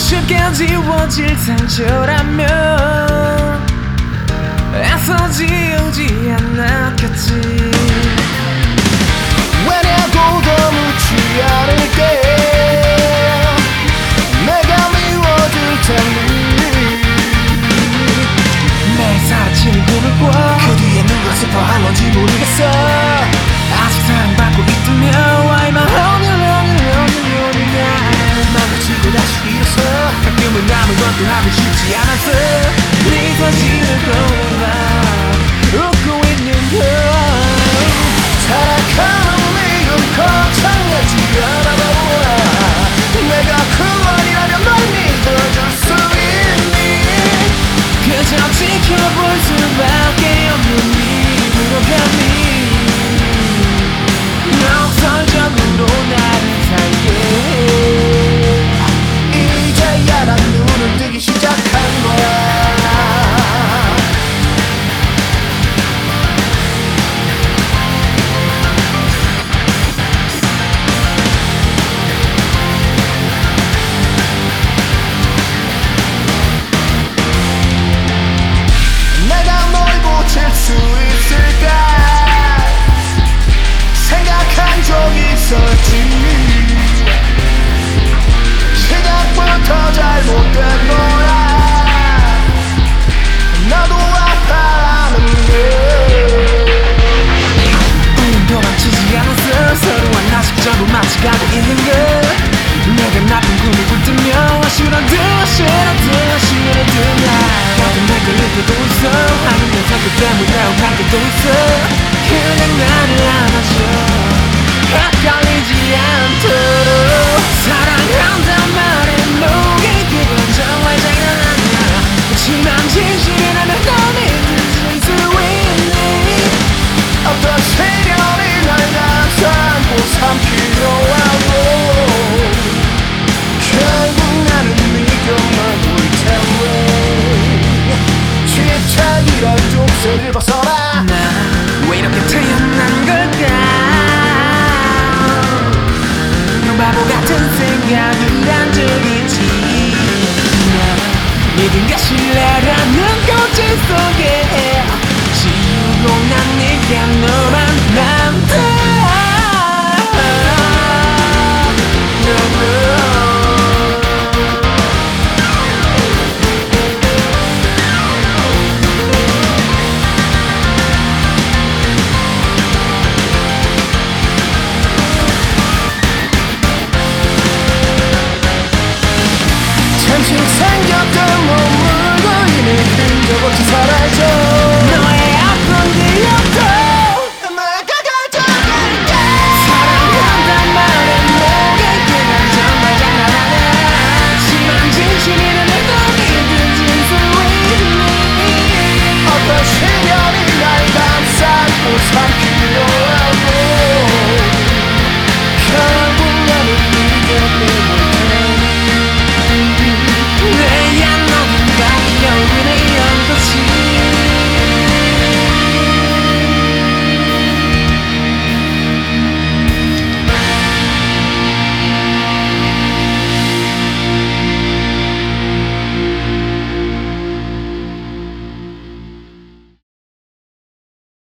쉽게 지워질 상처라면 애써 지우지 않았겠지. 왜냐고 더 묻지 않을게. 내가 미워질 테니. 매일 사라지는 꿈을 꿔. 그 뒤에 누가 슬퍼할런지 모르겠어. 아직 사랑받고 있다면 Why my lonely 망가지고 다시 일어서 가끔은 아무것도 하고 싶지 않아서 네 사진을 보내봐 웃고 있는 걸. 타락하는 이유 거창하지 않아봐. 내가 그 말이라면 널 믿어줄 수 있니. 그저 지켜볼 수밖에 없는 이유로 감히 역설적으로 나를 살게. 이제야 난 눈을 뜨기 시작한 거야. 내가 널 고칠 수 있을까 생각한 적이 있었지. 시작부터 잘못된 거야. 나도 아파하는데. 우린 도망치지 않았어. 서로와 아직 전부 마치 가고 있는 걸. 내가 나쁜 꿈을 꿀뜨며 싫어도 가끔 날 걸릴 때도 있어. 하늘에서 그 때문에 할 때도 있어. 그냥 나를 안아줘 헷갈리지 않도록. 사랑한단 말에 목이 그건 정말 장난 아니야. 하지만 진실이라면 넌 믿을 수 있니. 어떤 시련이 날 감싸고 삼키려 하고 결국 나는 믿겨만 올 텐데. 집착이란 족쇄를 벗어나. 나 왜 이렇게 태어난 걸까. 너 바보 같은 생각을 한 적 있지. 나 믿은 게 신뢰라는 꼭지 속에 지우고 난 네가 너만 남다. 잠시 생겼던 몸물고 이미 흔적없이 사라져.